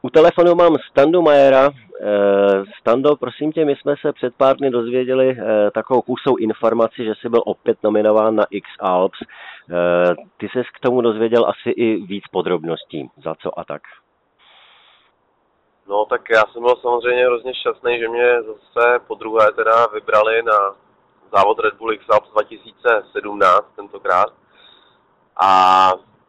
U telefonu mám Standu Majera. Stando, prosím tě, my jsme se před pár dny dozvěděli takovou kusou informaci, že jsi byl opět nominován na X-Alps. Ty ses k tomu dozvěděl asi i víc podrobností. Za co a tak? No tak já jsem byl samozřejmě hrozně šťastný, že mě zase podruhé teda vybrali na závod Red Bull X-Alps 2017 tentokrát. A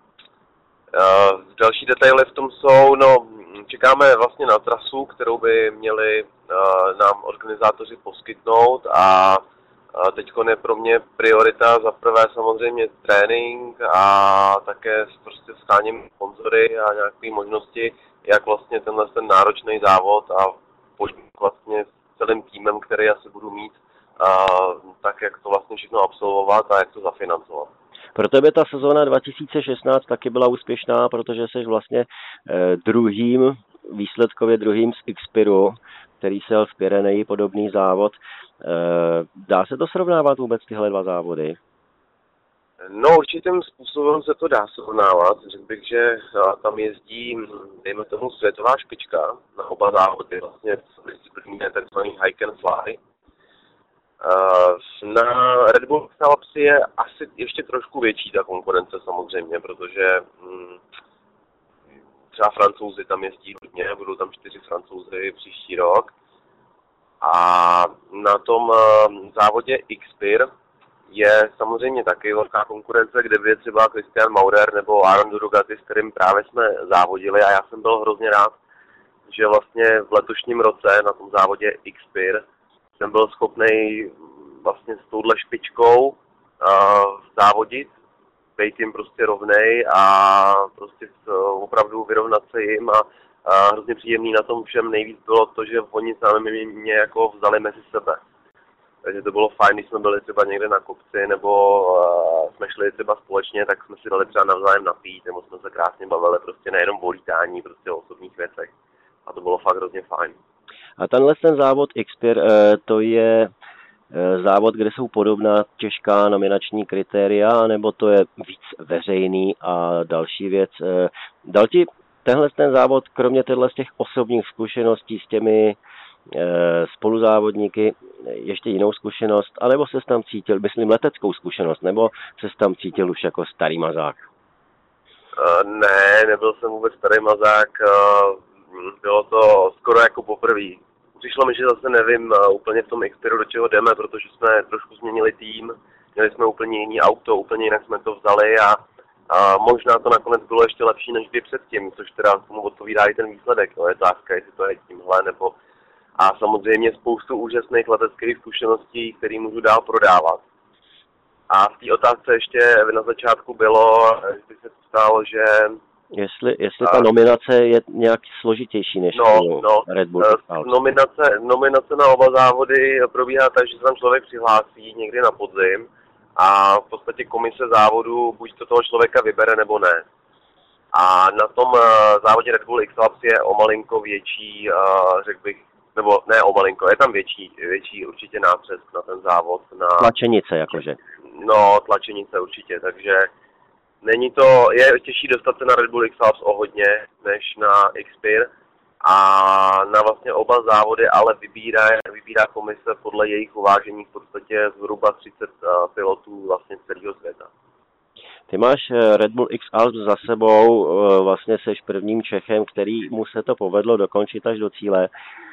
další detaily v tom jsou, no čekáme vlastně na trasu, kterou by měli nám organizátoři poskytnout a teďkon je pro mě priorita za prvé samozřejmě trénink a také prostě sháním sponzory a nějaké možnosti, jak vlastně ten náročný závod a pojď vlastně s celým týmem, který asi budu mít, tak jak to vlastně všechno absolvovat a jak to zafinancovat. Pro tebe ta sezóna 2016 taky byla úspěšná, protože jsi vlastně výsledkově druhým z Xpiru, který se jel v Pyreneji, podobný závod. Dá se to srovnávat vůbec tyhle dva závody? No určitým způsobem se to dá srovnávat. Řekl bych, že tam jezdí, dejme tomu, světová špička na oba závody, vlastně disciplíně takzvaný hike and fly. Na Red Bull X-Alps je asi ještě trošku větší ta konkurence samozřejmě, protože třeba Francouzi tam jezdí hodně, budou tam 4 Francouzi příští rok. A na tom závodě Xpyr je samozřejmě taky velká konkurence, kde by je třeba Christian Maurer nebo Aaron Durugati, s kterým právě jsme závodili a já jsem byl hrozně rád, že vlastně v letošním roce na tom závodě Xpyr jsem byl schopný vlastně s touhle špičkou závodit, být jim prostě rovnej a prostě opravdu vyrovnat se jim a hrozně příjemný na tom všem nejvíc bylo to, že oni sami mě jako vzali mezi sebe. Takže to bylo fajn, když jsme byli třeba někde na kopci nebo jsme šli třeba společně, tak jsme si dali třeba navzájem napít, nebo jsme se krásně bavili prostě nejenom o lítání, prostě o osobních věcech. A to bylo fakt hrozně fajn. A ten závod Xpyr, to je závod, kde jsou podobná těžká nominační kritéria, nebo to je víc veřejný? A další věc, dal ti ten závod, kromě z těch osobních zkušeností s těmi spoluzávodníky, ještě jinou zkušenost, anebo ses tam cítil, myslím leteckou zkušenost, nebo ses tam cítil už jako starý mazák? Ne, nebyl jsem vůbec starý mazák, bylo to skoro jako poprvé. Přišlo mi, že zase nevím úplně v tom Xpyru, do čeho jdeme, protože jsme trošku změnili tým, měli jsme úplně jiný auto, úplně jinak jsme to vzali a možná to nakonec bylo ještě lepší než kdy předtím, což teda tomu odpovídá i ten výsledek. No, je otázka, jestli to je tímhle, nebo a samozřejmě spoustu úžasných leteckých zkušeností, které můžu dál prodávat. A v té otázce ještě na začátku bylo, že by se stalo, že Jestli ta nominace je nějak složitější než Red Bull. Nominace na oba závody probíhá tak, že se tam člověk přihlásí někdy na podzim a v podstatě komise závodu buď to toho člověka vybere nebo ne. A na tom závodě Red Bull X-Alps je o malinko větší, řekl bych, nebo ne o malinko, je tam větší určitě nápřesk na ten závod. Tlačenice jakože. No, tlačenice určitě, takže je těžší dostat se na Red Bull X-Alps o hodně, než na Xpyr. A na vlastně oba závody ale vybírá komise podle jejich uvážení v podstatě zhruba 30 pilotů vlastně z celého světa. Ty máš Red Bull X-Alps za sebou, vlastně seš prvním Čechem, který mu se to povedlo dokončit až do cíle.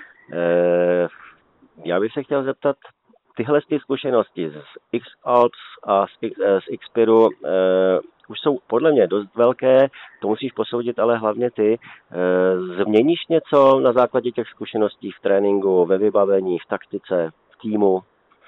Já bych se chtěl zeptat, tyhle zkušenosti z X-Alps a z Xpyru už jsou podle mě dost velké, to musíš posoudit, ale hlavně ty. Změníš něco na základě těch zkušeností v tréninku, ve vybavení, v taktice, v týmu?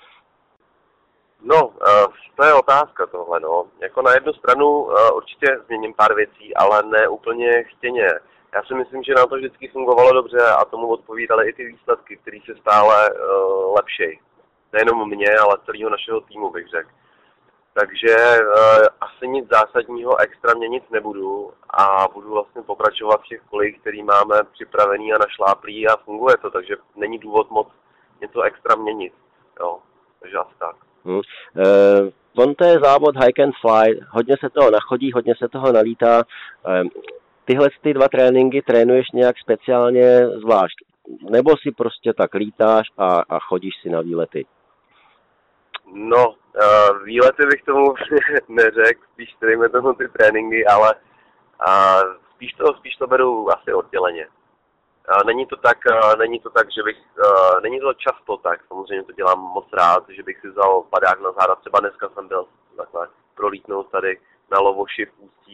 No, to je otázka tohle, no. Jako na jednu stranu určitě změním pár věcí, ale ne úplně chtěně. Já si myslím, že nám to vždycky fungovalo dobře a tomu odpovídaly i ty výsledky, které se stále lepší. Nejenom mě, ale celého našeho týmu, bych řekl. Takže asi nic zásadního extra měnit nebudu a budu vlastně pokračovat v těch kolejích, který máme připravený a našláplý a funguje to, takže není důvod moc něco extra měnit. Jo, takže asi tak. On to je závod hike and fly, hodně se toho nachodí, hodně se toho nalítá. tyhle ty 2 tréninky trénuješ nějak speciálně zvlášť? Nebo si prostě tak lítáš a chodíš si na výlety? No, výlety bych tomu neřekl, spíš dejme tomu ty tréninky, ale spíš to beru asi odděleně. Není to tak, že bych, není to často tak, samozřejmě to dělám moc rád, že bych si vzal padák na záda, třeba dneska jsem byl takhle prolítnout tady na Lovoši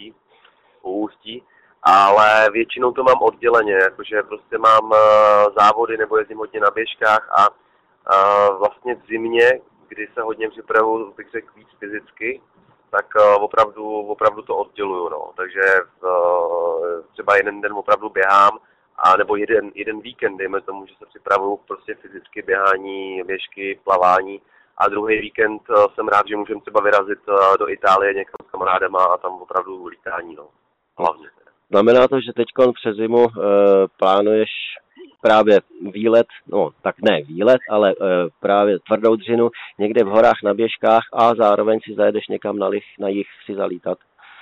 u Ústí, ale většinou to mám odděleně, jakože prostě mám závody nebo jezdím hodně na běžkách a vlastně v zimě, kdy se hodně připravuju, bych řekl víc fyzicky, tak opravdu to odděluju, no. Takže třeba jeden den opravdu běhám, a nebo jeden víkend, dejme tomu, že se připravuju prostě fyzicky běhání, běžky, plavání a druhý víkend jsem rád, že můžeme třeba vyrazit do Itálie někam s kamarádama a tam opravdu lítání, no. Hlavně. Znamená to, že teďkon přes zimu plánuješ právě výlet, no tak ne výlet, ale právě tvrdou dřinu někde v horách na běžkách a zároveň si zajedeš někam na jih si zalítat?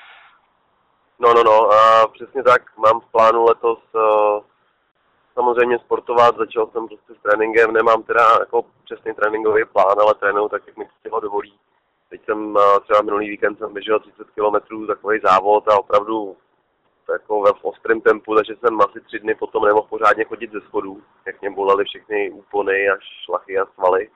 No, přesně tak, mám v plánu letos samozřejmě sportovat, začal jsem prostě s tréninkem, nemám teda jako přesný tréninkový plán, ale trénuju tak, jak mi to dovolí. Teď jsem třeba minulý víkend jsem běžel 30 km, takový závod a opravdu jako v ostrém tempu, takže jsem asi 3 dny potom nemohl pořádně chodit ze schodů, jak mě bolely všechny úpony a šlachy a svaly.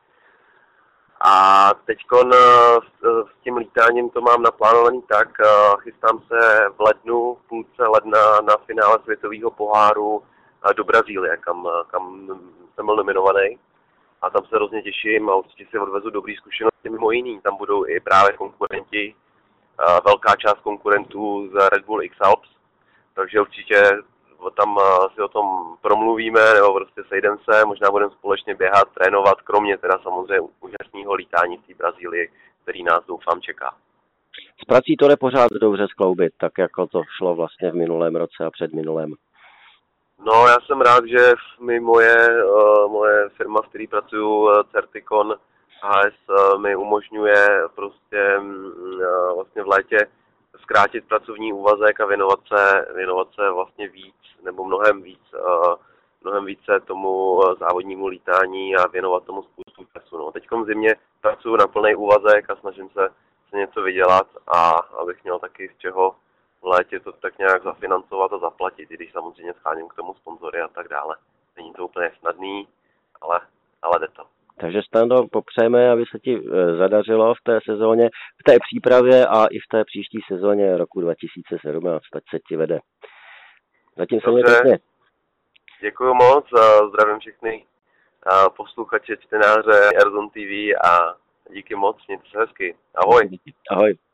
A teďkon s tím lítáním to mám naplánovaný tak, chystám se v lednu, v půlce ledna na finále světového poháru do Brazílie, kam jsem byl nominovaný. A tam se hrozně těším a určitě si odvezu dobrý zkušenosti mimo jiný. Tam budou i právě konkurenti, velká část konkurentů z Red Bull X-Alps, takže určitě tam si o tom promluvíme, nebo prostě sejdeme se, možná budeme společně běhat, trénovat, kromě teda samozřejmě úžasného lítání v té Brazílii, který nás doufám čeká. S prací to jde pořád dobře skloubit, tak jako to šlo vlastně v minulém roce a předminulém. No, já jsem rád, že mi moje firma, v které pracuju, Certicon HS, mi umožňuje prostě vlastně v létě zkrátit pracovní úvazek a věnovat se vlastně víc, nebo mnohem více tomu závodnímu lítání a věnovat tomu spoustu času. No. Teďkom v zimě pracuju na plný úvazek a snažím se něco vydělat a abych měl taky z čeho v létě to tak nějak zafinancovat a zaplatit, i když samozřejmě scháním k tomu sponzory a tak dále. Není to úplně snadný, ale jde to. Takže Stando, popřejeme, aby se ti zadařilo v té sezóně, v té přípravě a i v té příští sezóně roku 2017, ať se ti vede. Zatím se mě pěkně. Děkuju moc, zdravím všechny posluchače, čtenáře Airzone TV a díky moc, mějte se hezky. Ahoj. Ahoj.